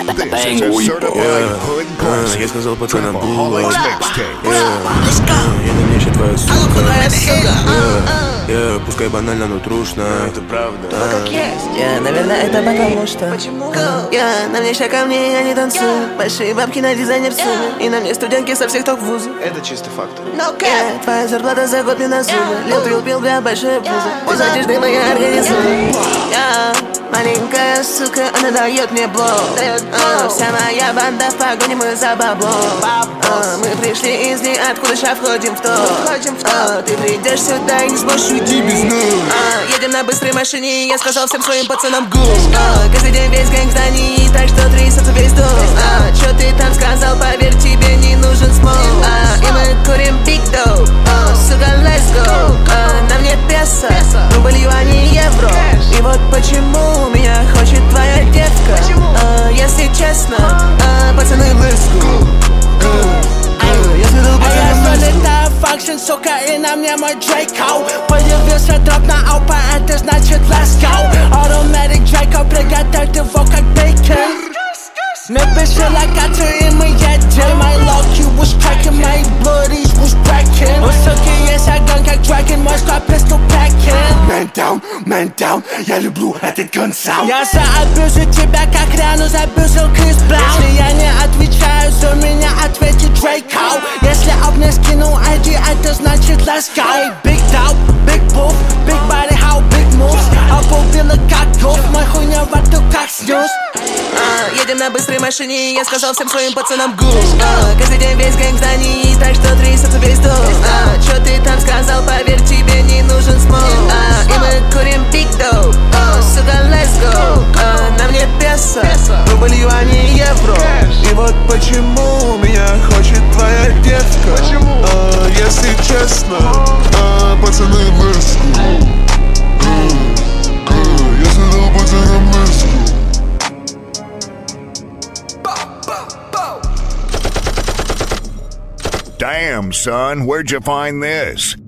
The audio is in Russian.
This is a certified hood classic. Я сказал пацанам Trapaholics mixtape. Я на мне твоя сука. Пускай банально, но трушно. Это правда. Наверное, это потому что на мне ща камни, я не танцую. Большие бабки на дизайнер сумме. И на мне студентки со всех топ вузов. Это чисто факт. Твоя зарплата за год мне на зубы. Лил, пил, бля, большие пузы. Без одежды моя организует. Маленькая сука, она дает мне блок. Вся моя банда в погоне, мы за баблом. Мы пришли из ниоткуда, ща входим в топ. Ты придешь сюда и не сможешь уйти без нас. Едем на быстрой машине, я сказал всем своим пацанам гу. Каждый день весь гэнг в здании, так что трясется весь дом. Чё ты там сказал, поверь, тебе не нужен смог. И мы курим big dope. Сука, let's go. На мне песо, рубль, юани, евро. И вот почему меня хочет твоя девка. Если честно, пацаны, let's go. Я залетаю в фанкшн, сука, и на мне мой Draco. Появился дроп на аупа, это значит let's go. Automatic Draco, приготовь его как бейкон. Мы бежали локацию и мы едем. My low-key was cracking, my bloodies was cracking. У суки есть огонь как Dragon, мой склад pistol packing. Man down, я люблю этот gun sound. Я заабьюзю тебя как Риану забьюзил Крис Браун. Если я не отвечаю, за меня ответит Draco. Если об мне скинул ID, это значит let's go. Big dope, big boof, big body, how big moves. Обувила как гуф, мой хуй не во рту как снюс. Едем на быстрой машине, я сказал всем своим пацанам гу. Каждый день весь гэнг в здании, так что трясется весь дом. Чё ты там сказал, поверь, тебе не нужен смог. И мы курим big dope. Сука, let's go. На мне песо, рубль, юани, евро. И вот почему меня хочет твоя девка. Если честно, пацаны, let's go. Я сказал пацанам let's go. Damn, son, where'd you find this?